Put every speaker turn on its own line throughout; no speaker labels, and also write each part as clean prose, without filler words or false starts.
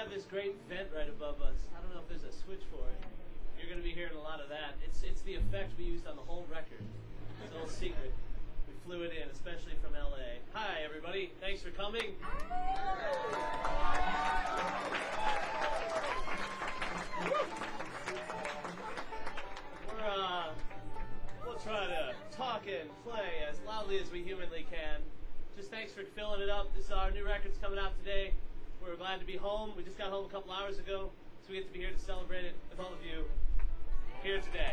have this great vent right above us. I don't know if there's a switch for it. You're going to be hearing a lot of that. It's the effect we used on the whole record. It's a little secret. We flew it in, especially from LA. Hi, everybody. Thanks for coming. We'll try to talk and play as loudly as we humanly can. Just thanks for filling it up. This is our new record's coming out today. We're glad to be home. We just got home a couple hours ago, so we get to be here to celebrate it with all of you here today.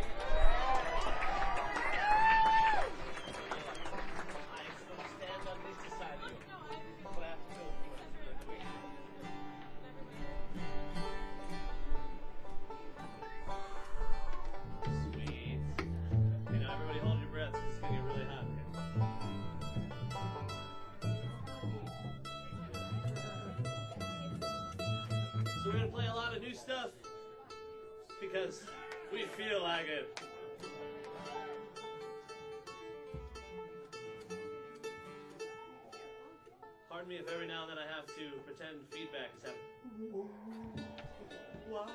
Stand on this side of you. What I have to do. Sweet. You know, everybody hold your breath. It's going to get really hot here. So we're going to play a lot of new stuff because we feel like it. Pardon me if every now and then I have to pretend feedback is happening. Wow.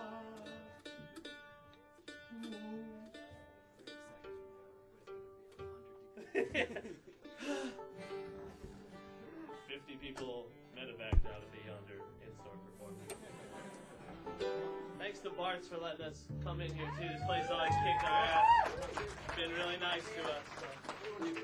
50 people medevaced out of the Yonder in-store performance. Thanks to Bart's for letting us come in here too. This place always kicked our ass. It's been really nice to us. So.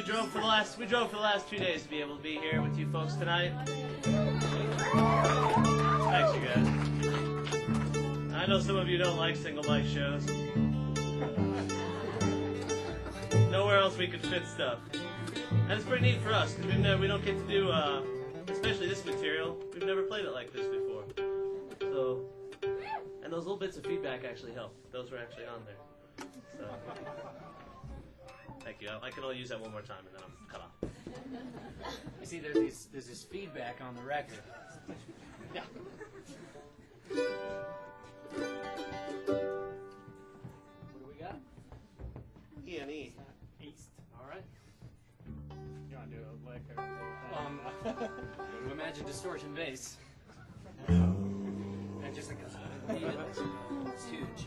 drove for the last 2 days to be able to be here with you folks tonight. Thanks, you guys. I know some of you don't like single mic shows. Nowhere else we could fit stuff. And it's pretty neat for us, because we don't get to do, especially this material, we've never played it like this before. So, and those little bits of feedback actually help. Those were actually on there. So, thank you. I can only use that one more time, and then I'm cut off.
You see, there's this feedback on the record.
Yeah.
What do we got?
E and E.
East. All right.
You want to do a lick or
Imagine distortion bass. And just like it's huge.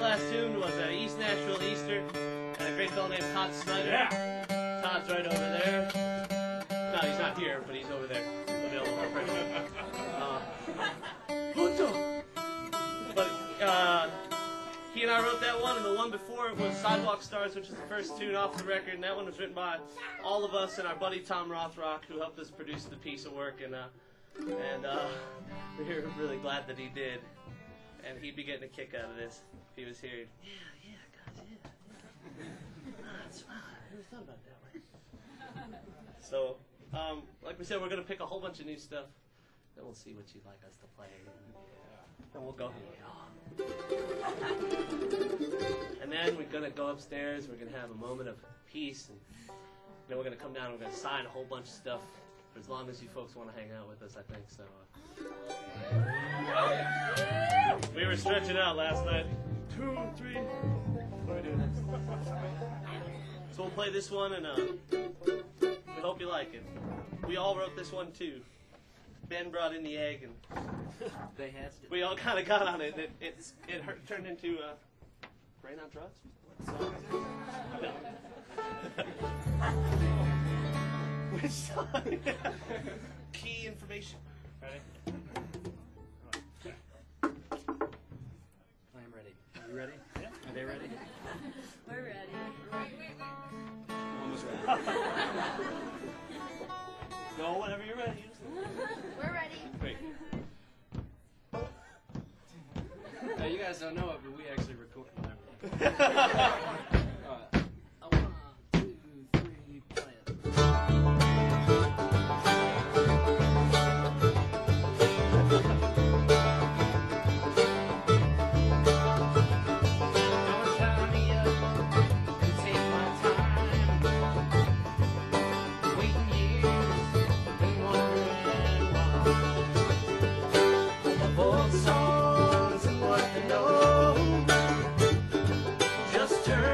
that last tune was East Nashville Easter, and a great fellow named Todd Snyder.
Yeah.
Todd's right over there. No, he's not here, but he's over there. Available for purchase. But he and I wrote that one, and the one before it was Sidewalk Stars, which is the first tune off the record, and that one was written by all of us and our buddy Tom Rothrock, who helped us produce the piece of work, and we're really glad that he did, and he'd be getting a kick out of this if he was here. Yeah, guys, yeah. That's fine. I never thought about it that way. So, like we said, we're going to pick a whole bunch of new stuff, then we'll see what you'd like us to play, and we'll go, and then we're going to go upstairs, we're going to have a moment of peace, and then we're going to come down and we're going to sign a whole bunch of stuff for as long as you folks want to hang out with us, I think. So we were stretching out last night. 2, 3. What are we doing next? So we'll play this one, and we hope you like it. We all wrote this one too. Ben brought in the egg, and
They had to.
we all kind of got on it. It turned into Rain on Drugs. Which song? Key information.
Ready?
I'm ready. Are you ready?
Yeah.
Are they ready?
We're ready.
Almost ready.
Go whenever you're ready.
We're ready.
Great.
Now, you guys don't know it, but we actually record. Alright. 1, 2, 3, play it. Don't tie me up and take my time. Waiting years and wondering why. Of old songs and what they know. Just turn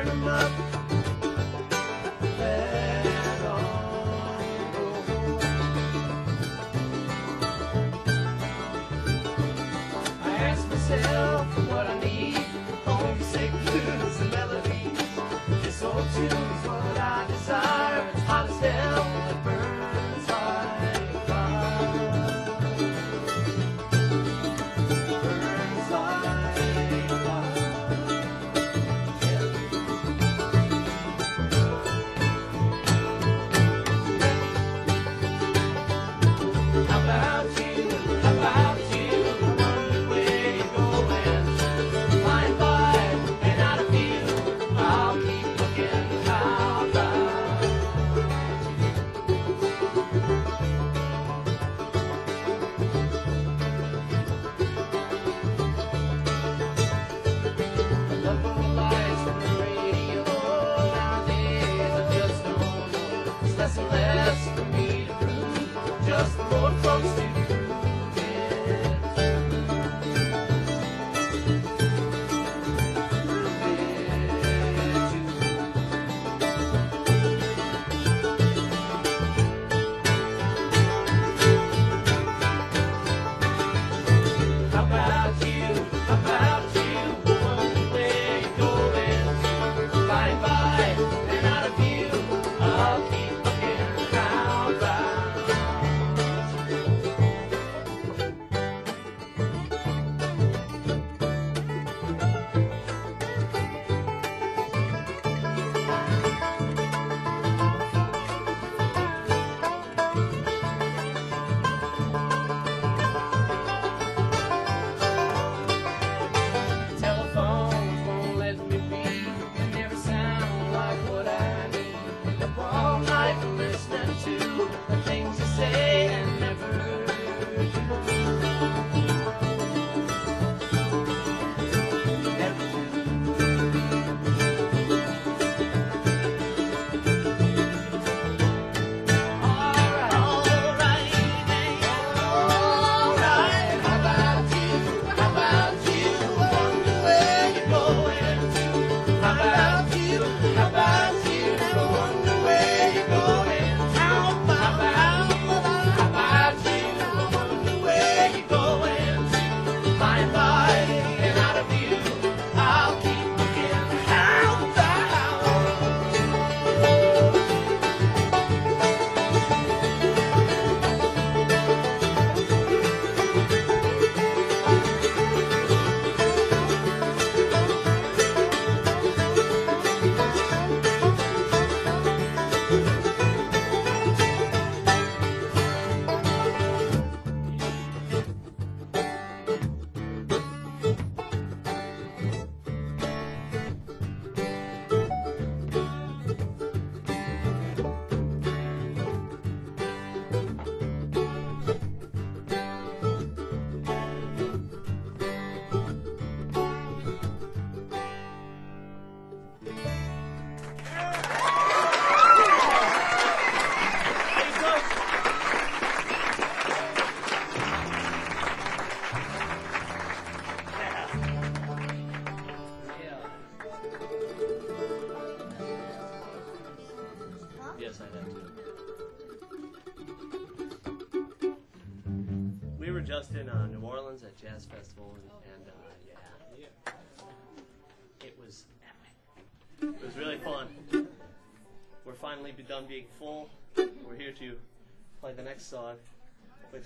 just in New Orleans at Jazz Festival, and yeah, it was epic. It was really fun. We're finally done being full. We're here to play the next song, which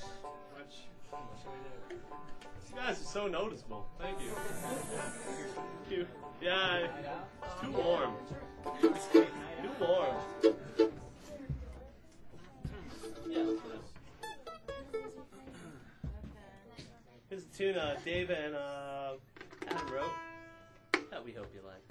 you guys are so noticeable. Thank you. Thank you. Yeah, it's too warm. Too warm. Here's a tune Dave and Adam wrote that we hope you like.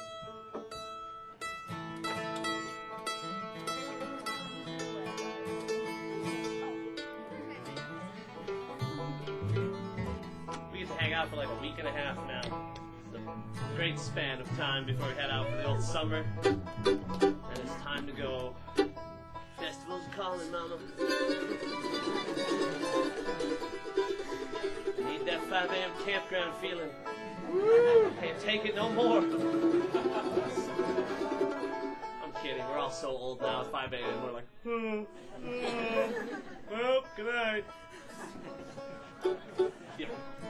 We get to hang out for like a week and a half now. It's a great span of time before we head out for the old summer. And it's time to go. Festival's calling, mama. I need that 5 a.m. campground feeling. Can't take it no more. I'm kidding. We're all so old now at 5 a.m. We're like, well, good night. Yeah.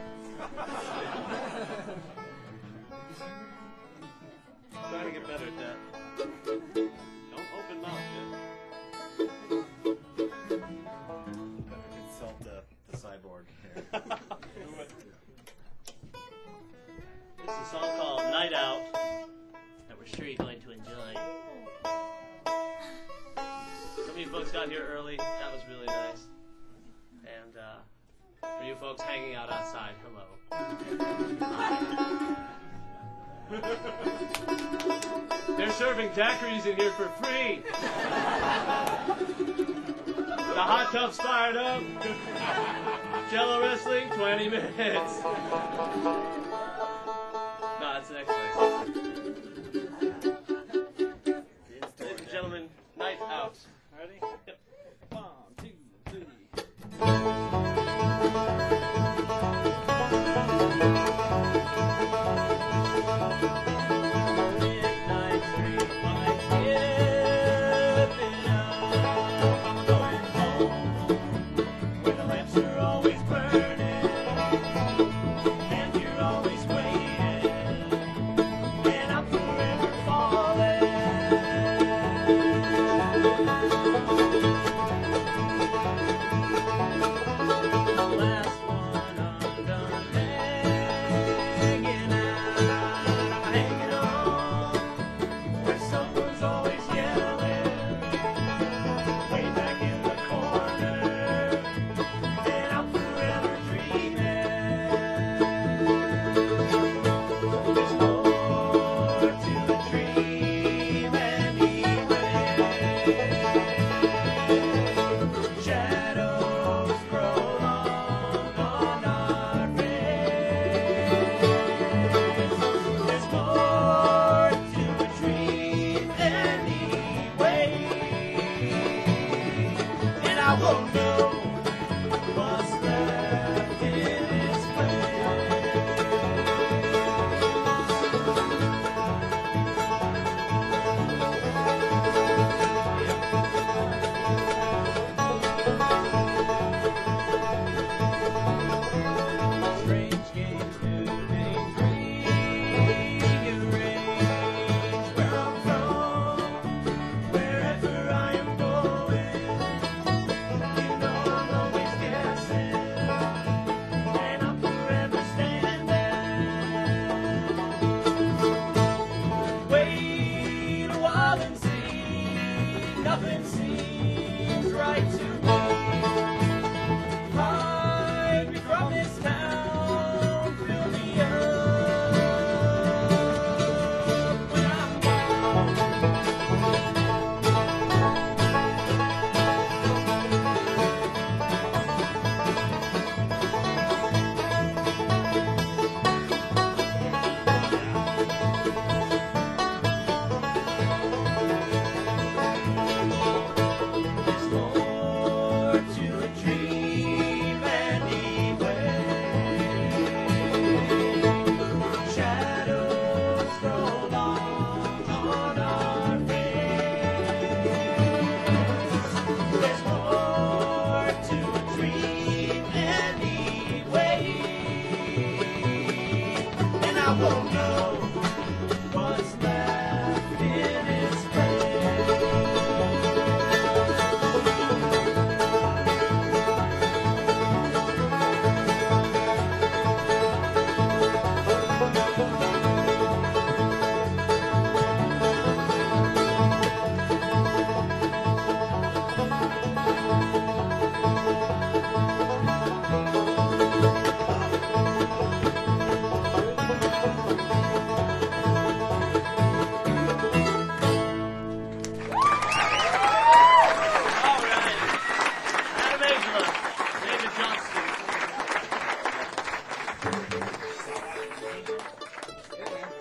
Trying to get better at that. Don't open mouth, Jim.
Better consult the cyborg here.
This is a song called Night Out that we're sure you're going to enjoy. Some of you folks got here early. That was really nice. And for you folks hanging out outside, hello. They're serving daiquiris in here for free. The hot tub's fired up. Jello wrestling, 20 minutes. No, that's the next place. Ladies and gentlemen, Night Out.
Ready?
Yep.
1, 2, 3.
Midnight street lights giving up. I'm going home, where the lamps are always burning, and you're always waiting, and I'm forever falling. Last one I'm done hanging out. I'm hanging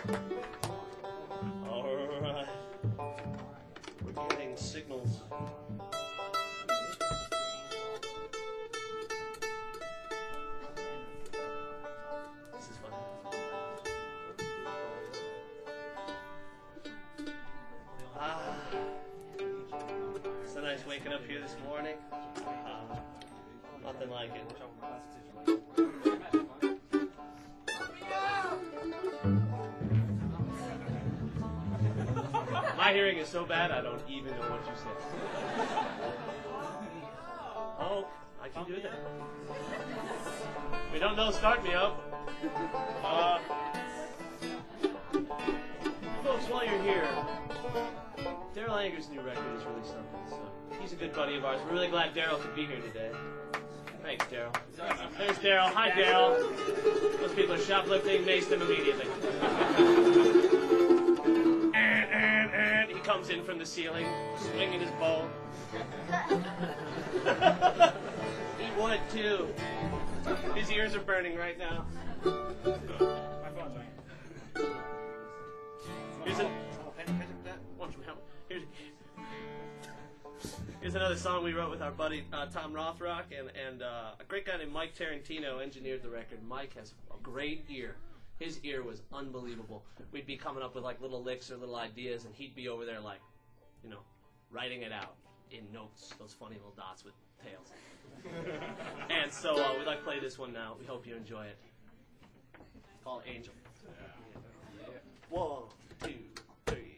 Alright. We're getting signals. This is fun. So nice waking up here this morning. Nothing like it. My hearing is so bad I don't even know what you said. Oh, I can do that. If you don't know, start me up. Folks, while you're here, Daryl Anger's new record is really something. So he's a good buddy of ours. We're really glad Daryl could be here today. Thanks, Daryl. There's Daryl. Hi, Daryl. Those people are shoplifting. Mace them immediately. And he comes in from the ceiling, swinging his bow. He would too. His ears are burning right now.
My phone's ringing.
Here's another song we wrote with our buddy Tom Rothrock, and a great guy named Mike Tarantino engineered the record. Mike has a great ear. His ear was unbelievable. We'd be coming up with like little licks or little ideas, and he'd be over there like, you know, writing it out in notes, those funny little dots with tails. And so we'd like to play this one now. We hope you enjoy it. It's called Angel. 1, 2, 3.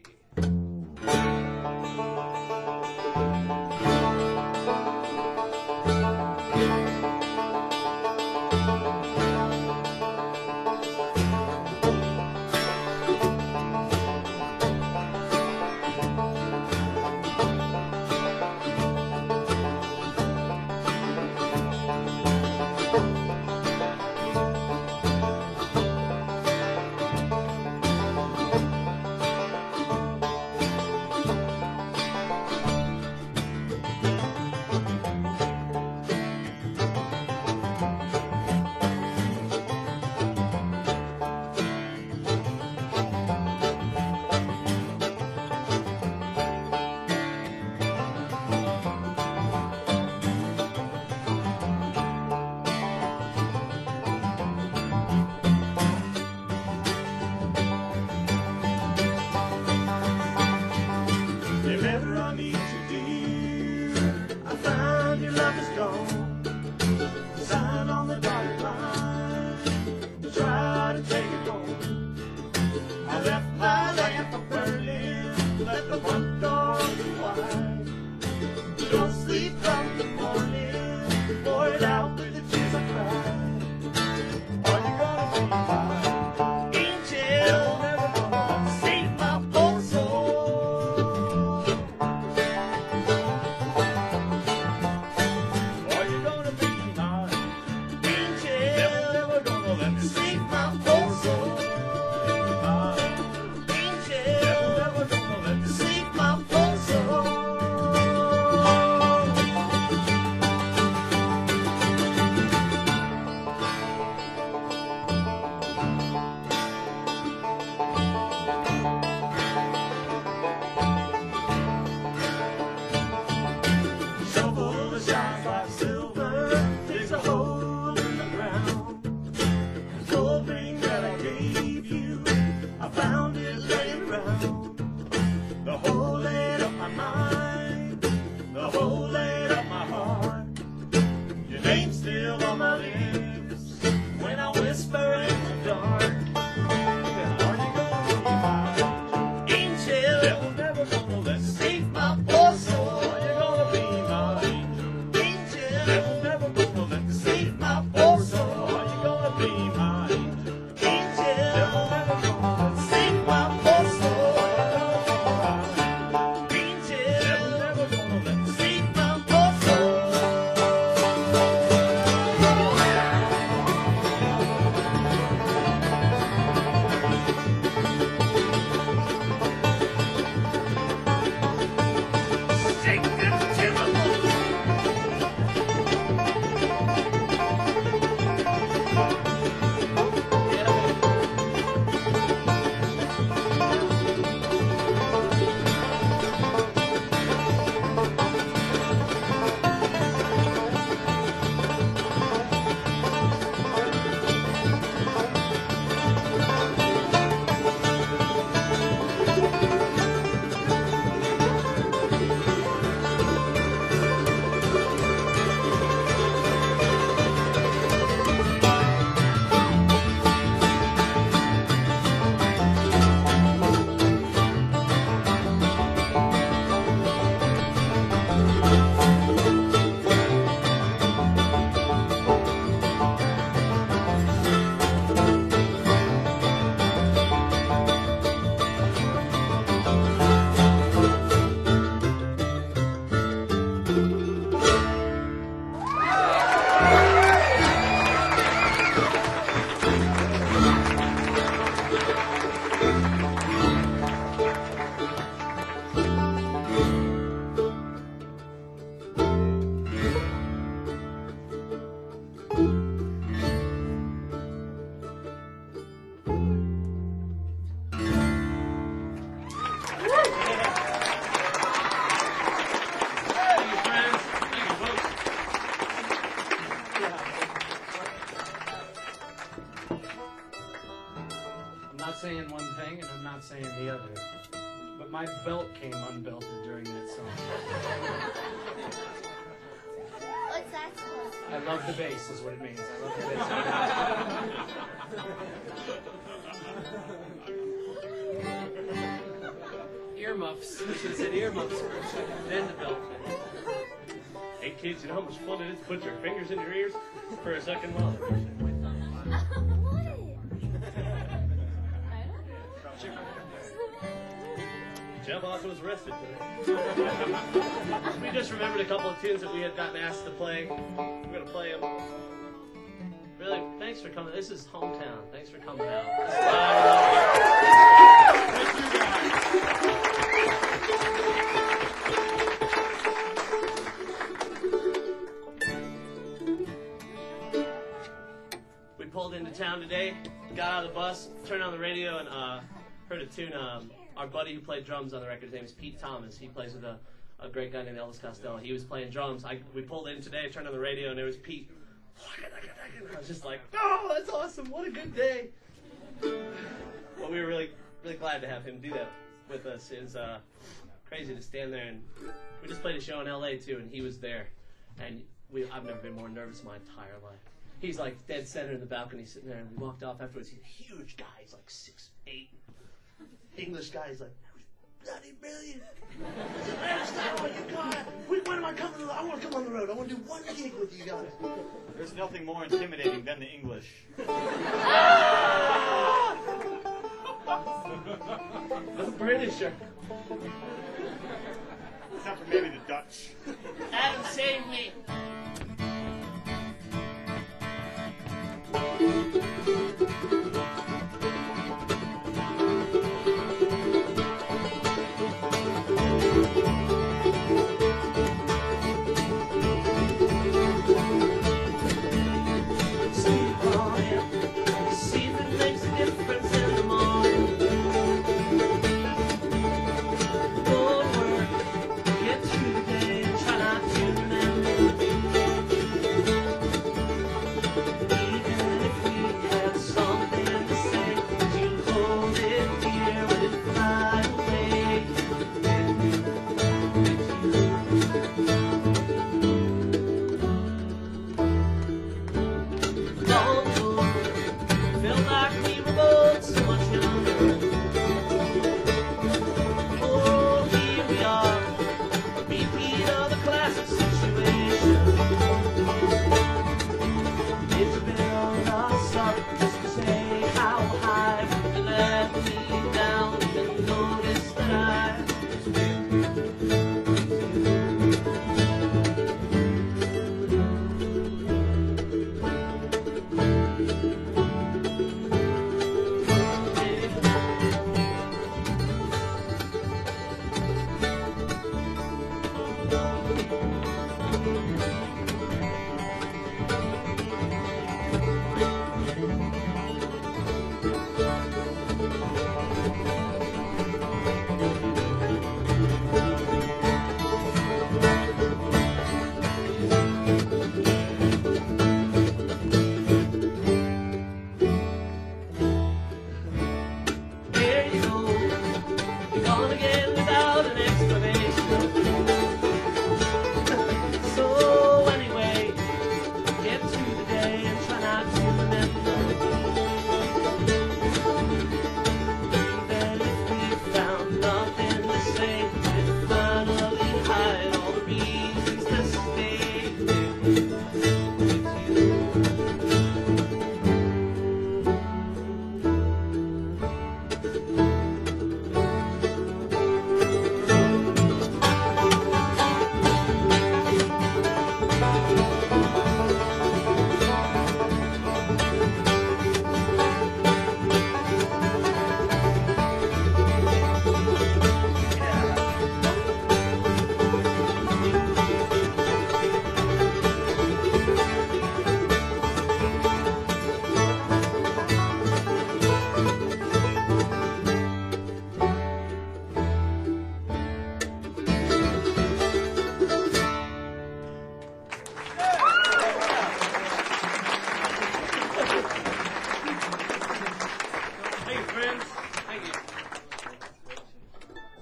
Angel.
saying the other. But my belt came unbelted during that song.
What's that supposed to
I love the bass is what it means. I love the bass. Earmuffs. I should have said earmuffs for a second, then the belt.
Hey kids, you know how much fun it is to put your fingers in your ears for a second while?
What?
Jeff Austin was arrested today. We just remembered a couple of tunes that we had gotten asked to play. We're going to play them. Really, thanks for coming. This is hometown. Thanks for coming out. This is why I love you. We pulled into town today, got out of the bus, turned on the radio, and heard a tune. Our buddy who played drums on the record, his name is Pete Thomas. He plays with a great guy named Elvis Costello. He was playing drums. We pulled in today, turned on the radio, and there was Pete. I was just like, oh, that's awesome. What a good day. Well, we were really, really glad to have him do that with us. It was crazy to stand there. And we just played a show in L.A., too, and he was there. And I've never been more nervous in my entire life. He's like dead center in the balcony sitting there, and we walked off afterwards. He's a huge guy. He's like 6'8". English guy, he's like, that was bloody brilliant. That's not what you got. When am I coming to the, I want to come on the road. I want to do one gig with you guys.
There's nothing more intimidating than the English.
The British are.
Except for maybe the Dutch.
Adam, save me.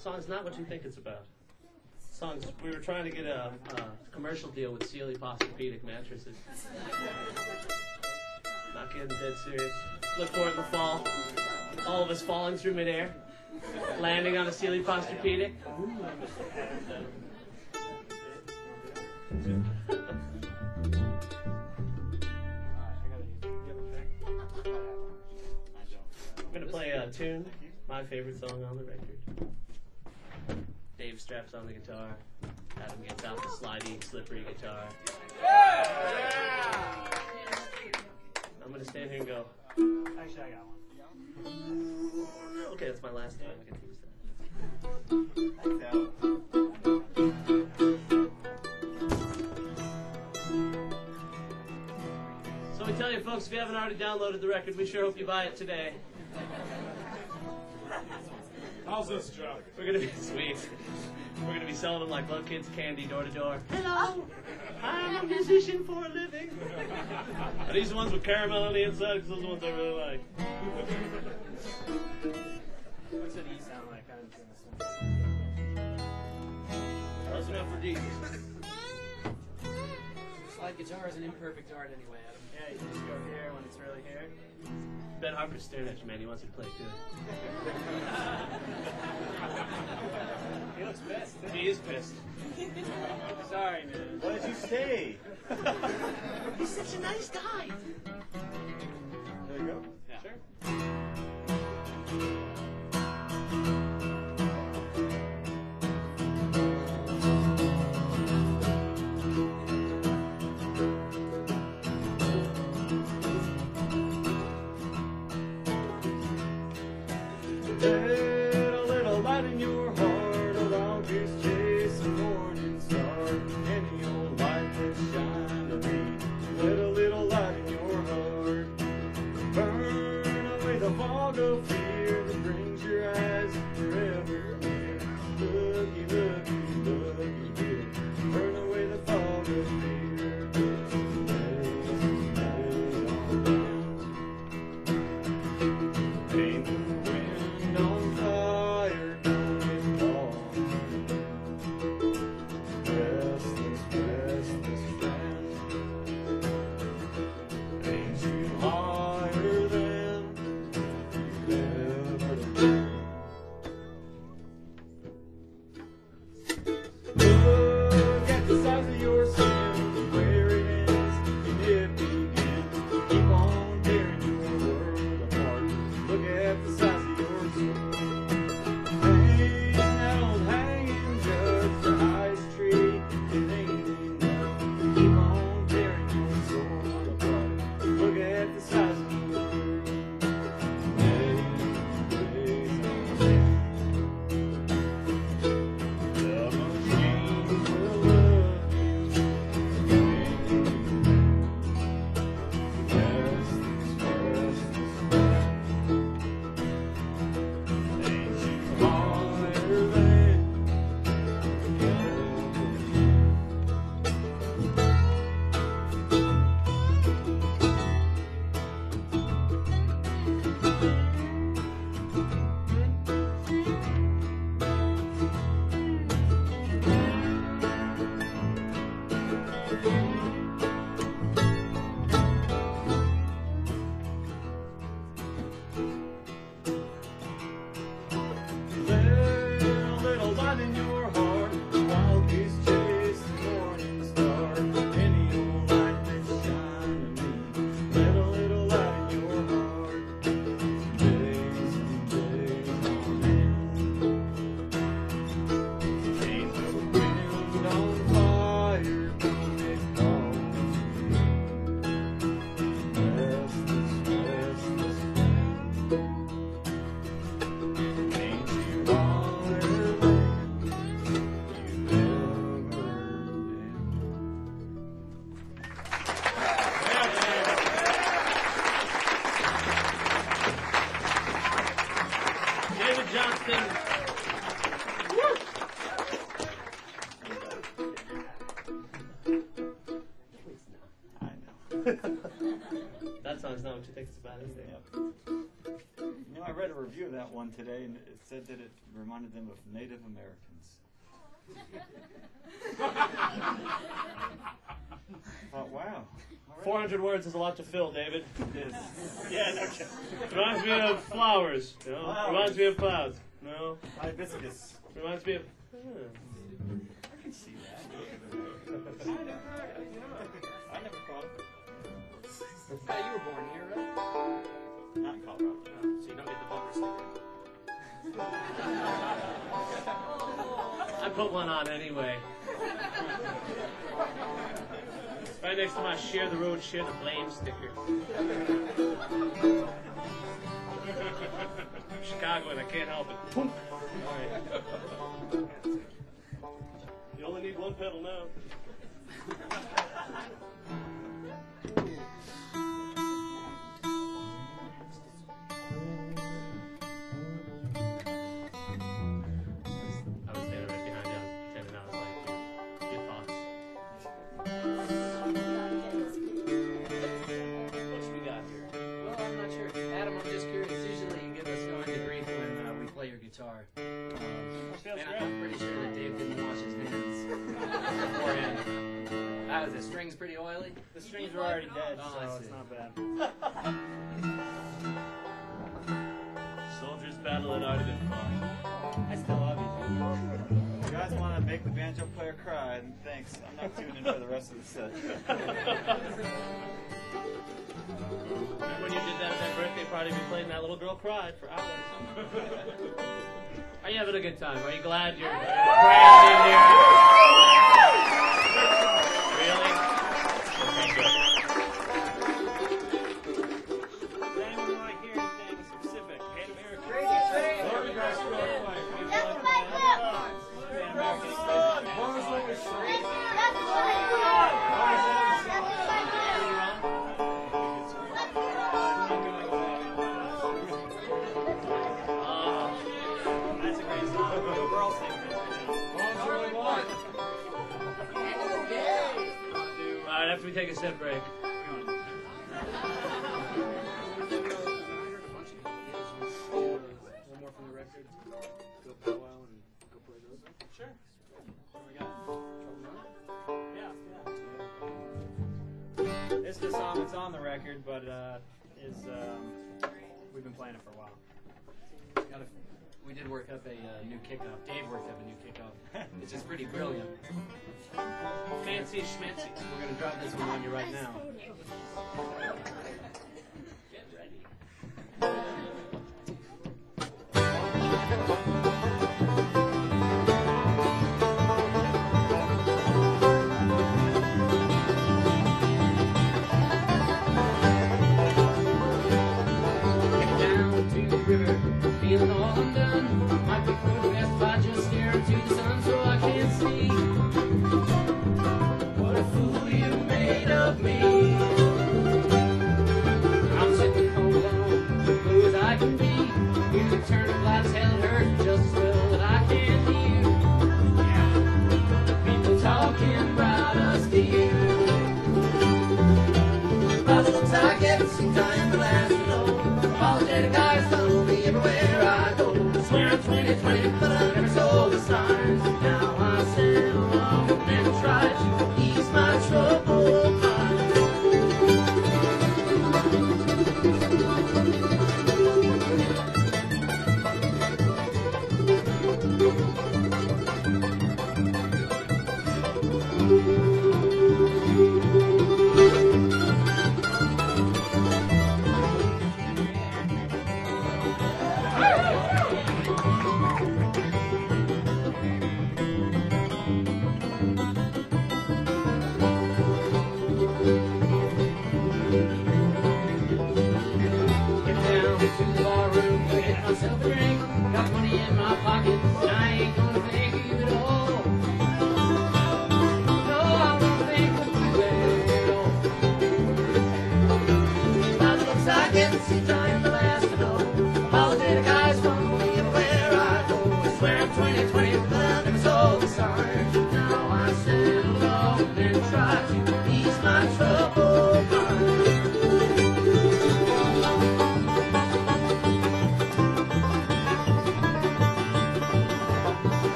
Song's not what you think it's about. Song's, we were trying to get a commercial deal with Sealy Posturepedic mattresses. Not kidding, dead serious. Look for it in the fall. All of us falling through midair, landing on a Sealy Posturepedic. I'm gonna play a tune, my favorite song on the record. Dave straps on the guitar. Adam gets out the slidey, slippery guitar. I'm gonna stand here and go.
Actually, I got one.
Okay, that's my last time I get to use that.
Thanks, Al.
So we tell you, folks, if you haven't already downloaded the record, we sure hope you buy it today.
How's this, Joe?
We're gonna be sweet. We're gonna be selling them like little kids' candy door to door. Hello, I'm a musician for a living. Are these the ones with caramel on the inside? Because those are the ones I really like.
What's an E sound like?
Close enough for D.
Slide guitar is an imperfect art anyway, Adam.
Yeah, you just go here when it's really here.
Ben Harper's staring at you, man. He wants you to play it good.
He looks pissed.
He is pissed.
Sorry, man. What did you say?
He's such a nice guy.
There you go.
Yeah. Sure.
Let a little light in your heart, a long goose chase, a morning star, any old light that shine to me. Let a little light in your heart, burn away the fog of fear that brings your eyes forever near. Looky, looky, looky here, burn away the fog of fear. Paint the wind on fire, don't it fall? Restless, restless friend, ain't you higher than you've ever been? Look at the size of your sin, where it ends and it begins. Keep on tearing your world apart. Look at the size of your soul. Hang that old hanging judge, the highest tree, it ain't enough. Keep on tearing your soul apart. Look at the size of your world. The machines will love you. Restless, restless ain't you higher than Let a little light in your heart, wild goose chase the morning star. Any old light that shine to me. Let a little light in your heart. Days and days on end. Ain't the wind on fire, don't it fall? Restless, restless friend. Ain't you higher than you've ever
David Johnston.
I know.
That song's not what you think it's about, is it?
You know, I read read a review of that one today, and it said that it reminded them of Native Americans. I thought, wow. All right.
400 words is a lot to fill, David.
It is.
Yeah, no kidding. Reminds me of flowers. You know?
Flowers.
Reminds me of clouds. No.
Hibiscus.
Reminds me of.
I can see that. I never caught it.
Hey, you were born here, right?
Not in Colorado.
So you don't get the bumper sticker.
I put one on anyway. Right next to my share the road, share the blame sticker. Chicago, and I can't help it. Boom. All right. You only need one pedal now. I was standing right behind you, standing out like, your thoughts. What we got here?
Well, I'm not sure. Adam, I'm just curious. Usually you give us no end of grief when we play your guitar.
Feels
And
great.
I'm pretty sure that Dave didn't wash his hands beforehand. How is the strings pretty oily?
The strings are already dead,
Oh, I
so
see.
it's not bad.
Soldiers battle had already been fought.
I still love you. If you guys want to make the banjo player cry, then thanks. I'm not tuning in for the rest of the set.
Remember when you did that at that birthday party, we played and that little girl cried for hours. Are you having a good time? Are you glad you're crammed in here? Really? Okay, good.
Does anyone want to hear anything specific? Native American.
That's my
That's a great song. We're all singing it right now.
Alright, after we take a sip break.
One more from the record. Go powwow and go play those.
Sure. What we got? Yeah. This is a song that's on the record, but we've been playing it for a while.
We did work up a new kickoff. Dave worked up a new kickoff, which is pretty brilliant.
Fancy schmancy.
We're going to drop this one on you right now.
Get ready.
Down to the river, feeling all undone. Might be for the best if I just stare into the sun so I can't see what a fool you made of me. I'm sitting home alone, blue as I can be. Hear the turn of lights, hell it hurt just as well that I can't hear. People talking about us to you. By the looks I get, some time to last alone. Apologetic guys follow me everywhere I go. Swear I'm 2020, but I never sold the signs. Now I stand alone and try to ease my troubled mind.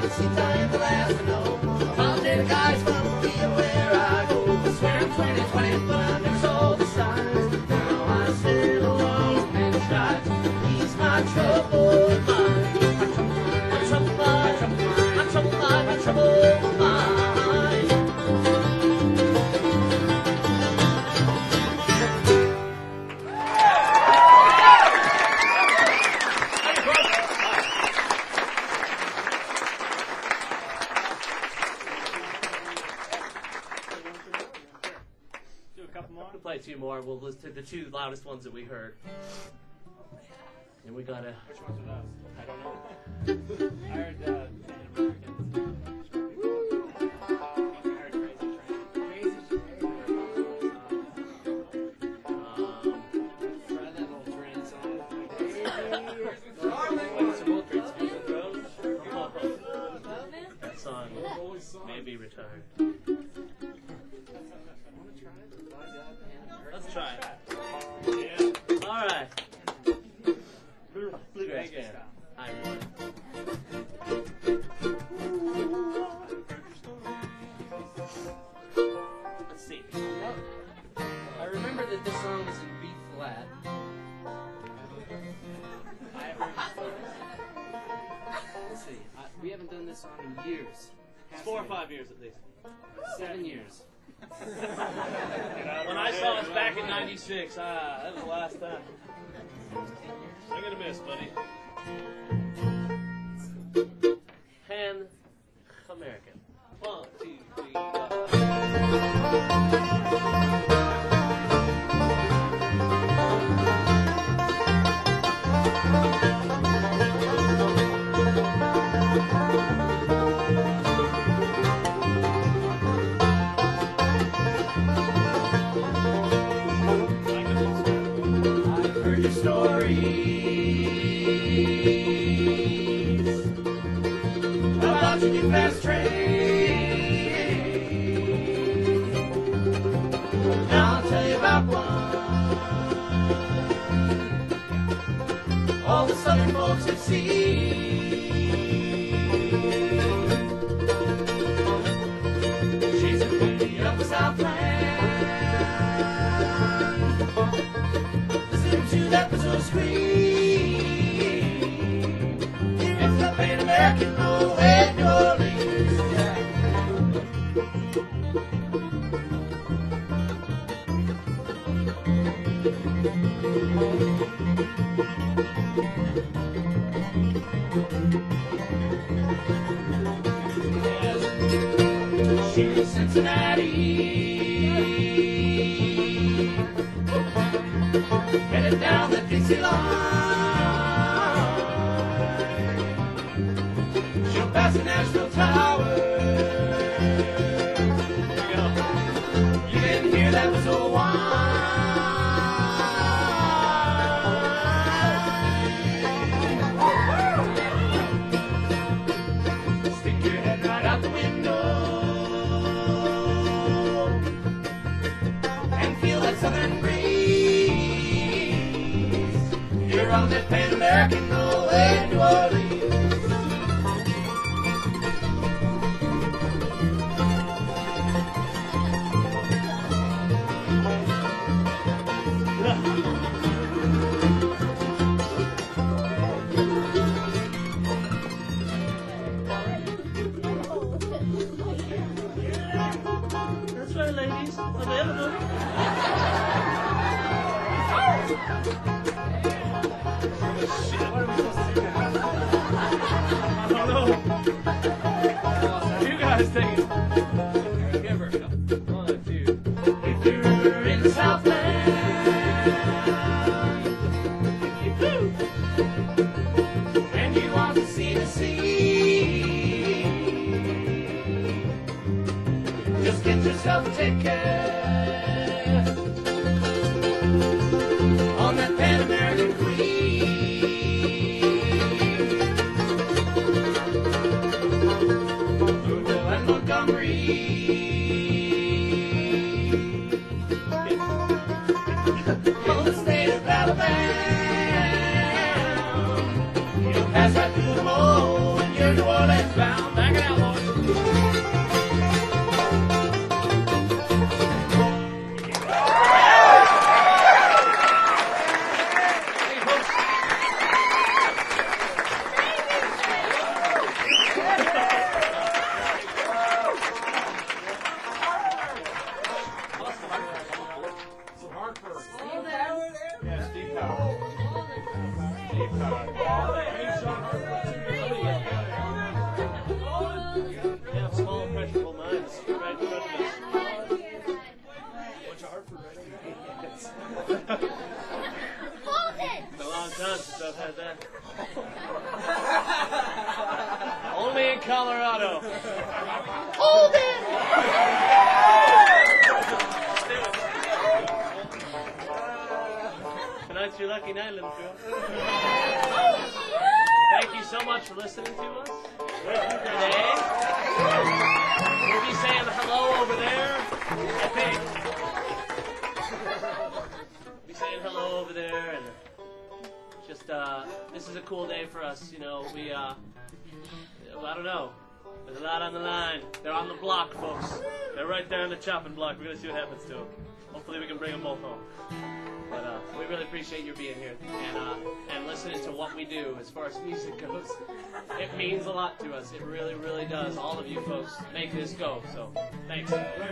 can't see time to last, no. Apologetic eyes follow me where I go. I swear I'm 2020, but I never saw the signs. Now I sit alone and try to ease my troubled mind. My troubled mind, my troubled mind, my troubled mind.
Do a couple more.
We'll play two more. We'll listen to the two loudest ones that we heard. And we gotta.
Which ones are those? I don't know. I heard Native Americans. I heard Crazy Train. Crazy Train. Try that old train song.
What's some old train songs? That song may be retired. Let's try it.
Yeah.
All right. Bluegrass
Vegas
band.
style.
I won. Let's see.
I remember that this song is in B flat. Let's see. We haven't done this song in years.
It's 4 or 5 years at least.
7 years.
When I saw us back in '96, that was the last time. I'm gonna miss, buddy. Pan American. 1, 2, 3,
I've heard your stories about your new fast train. Now I'll tell you about one all the southern folks have seen. She's a beauty of the Southland. Listen to that whistle scream. It's the Pan American Railway in New Orleans. She's Cincinnati, headed down the Dixie line. She'll pass the Nashville Tower. You can hear that whistle whine. Stick your head right out the window and feel that southern breeze. You're on that Pan American Railway in New Orleans.
That's right, ladies. Available.
Shit, what are we supposed to do now?
I don't know. You guys take it.
Give her a couple.
1, 2.
If you're in the Southland and you want to see the sea, just get yourself a ticket on that Pan American Queen. Louisville and Montgomery. On the state of Alabama, you'll pass right through them all when you're New Orleans bound.
So Hartford. Yeah, Steve Power. Steve Power. Hey, Sean
We have small impressionable minds right in front of us.
Bunch of Hartford right
Hold it!
It's a long time since I've had that. Only in Colorado.
Hold it!
Tonight's your lucky night, little girl. Thank you so much for listening to us today. We'll be saying hello over there, I think. We'll be saying hello over there, and just, this is a cool day for us, you know. I don't know. There's a lot on the line. They're on the block, folks. They're right there on the chopping block. We're going to see what happens to them. Hopefully we can bring them both home. But we really appreciate your being here and listening to what we do as far as music goes. It means a lot to us. It really, really does. All of you folks make this go. So, thanks.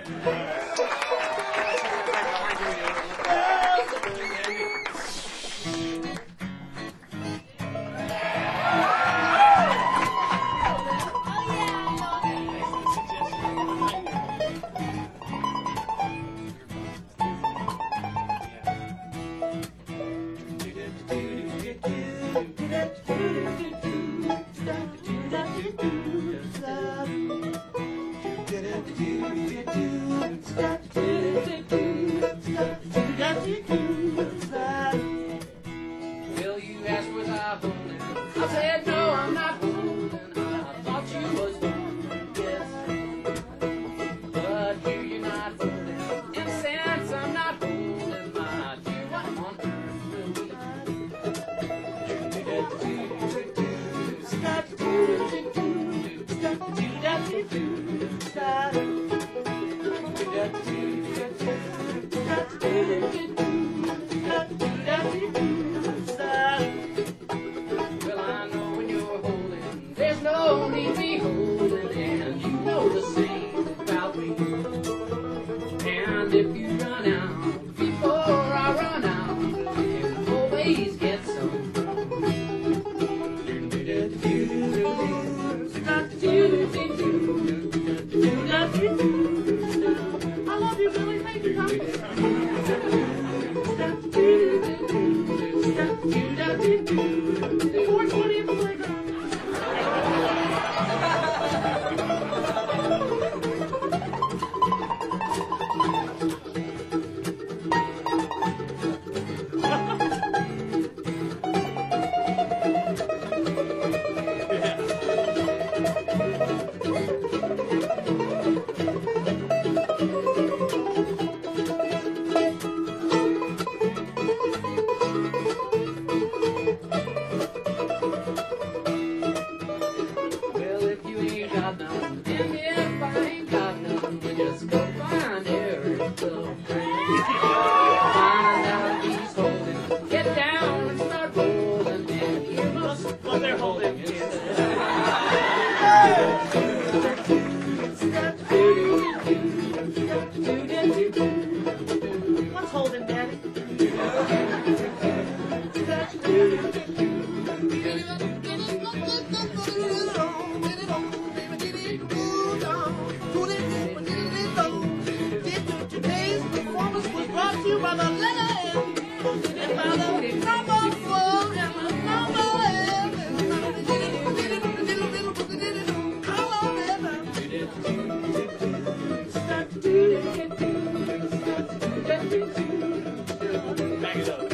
Well, you asked was I holding. I said no, I'm not holding. I thought you was holding, yes. But here you're not holding. And since I'm not holding, my dear, what on earth will Well, I know when you're holding, there's no need be holding, and you know the same about me. And if you run out before I run out, you always get some. I love you, Billy. Thank you, Well, if you ain't got none, and if I ain't got none, then just go find Eric Love. Find out if he's holding. Get down and start rolling, and you must
What they're holding is what's holding, Daddy?
Today's performance was brought to you by the letter M and by the number 4 and the number M
Back it up.